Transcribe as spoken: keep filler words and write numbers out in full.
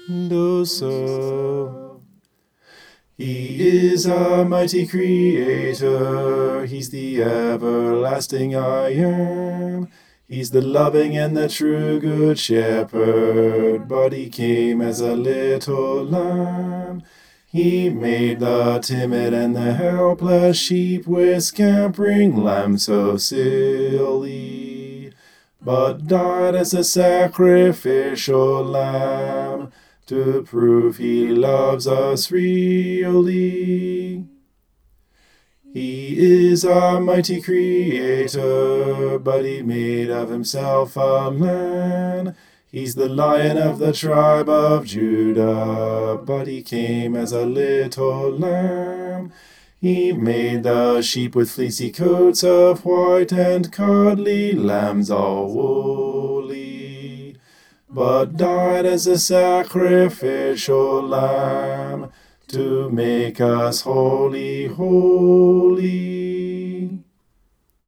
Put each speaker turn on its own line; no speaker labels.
and oh so. He is a mighty creator, he's the everlasting I am. He's the loving and the true good shepherd, but he came as a little lamb. He made the timid and the helpless sheep with scampering lambs so silly, but died as a sacrificial lamb to prove he loves us really. He is a mighty creator, but he made of himself a man. He's the Lion of the tribe of Judah, but he came as a little lamb. He made the sheep with fleecy coats of white and cuddly lambs all woolly, but died as a sacrificial lamb to make us holy, holy.